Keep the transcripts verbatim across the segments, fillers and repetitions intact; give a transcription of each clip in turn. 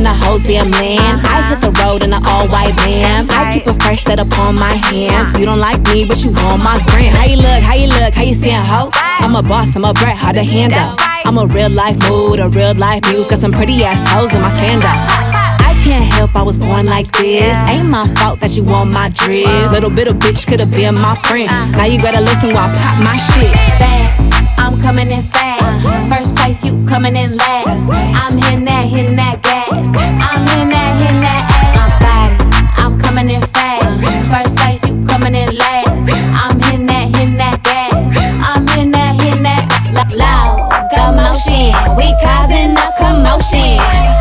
the whole damn land. I hit the road in an all-white van. I keep a fresh set upon my hands. You don't like me, but you on my gram. How you look, how you look, how you seeing, ho? I'm a boss, I'm a brat, hard to handle. I'm a real life mood, a real life muse. Got some pretty ass hoes in my sandals. I can't help I was born like this. Ain't my fault that you want my drip. Little bit of bitch could've been my friend. Now you gotta listen while I pop my shit. Fast, I'm coming in fast. First place, you coming in last. I'm hitting that, hitting that gas. I'm hitting that, hitting that ass. My body, I'm coming in fast. First place, you coming in last. I'm hitting that, hitting that gas. I'm hitting that, hitting that loud commotion. We causing a commotion.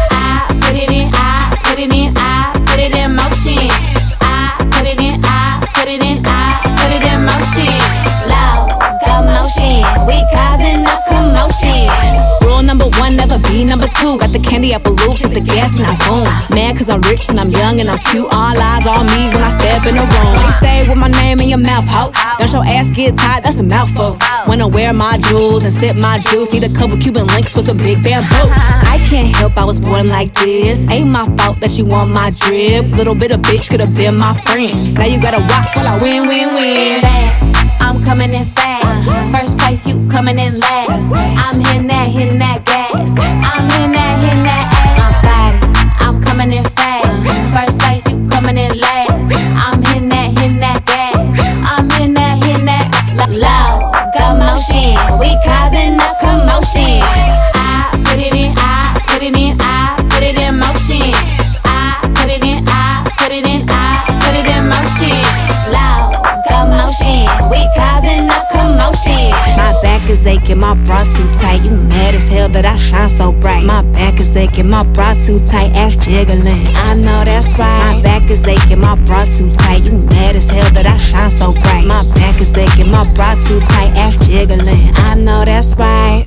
I put it in, I put it in, I put it in motion. I put it in, I put it in, I put it in motion. Loud commotion. We causing a commotion. Rule number one, never be number two. Got the candy apple loops, hit the gas and I zoom. Mad cause I'm rich and I'm young and I'm cute. All eyes on me when I step in the room. You stay with my name in your mouth, ho. Don't your ass get tired, that's a mouthful. When I wear my jewels and sip my juice, need a couple Cuban links with some big bamboos. I can't help I was born like this. Ain't my fault that you want my drip. Little bit of bitch could've been my friend. Now you gotta watch while I win, win, win. Fast, I'm coming in fast. First place, you coming in last. I'm hitting that, hitting that gas. I'm hitting that, hitting that ass. My body, I'm coming in fast. First place, you coming in last. I'm hitting that, hitting that gas. I'm hitting that, hitting that loud commotion. We causing a commotion. I put it in, I put it in, I put it in motion. I put it in, I put it in, I put it in motion. Loud commotion. We causing a commotion. My back is aching, my bra too tight. You mad as hell that I shine so bright. My back is aching, my bra too tight, ass jiggling. I know that's right. My back is aching, my bra too tight. You mad as hell that I shine so bright. My back is aching, my bra too tight, ass jiggling. I know that's right.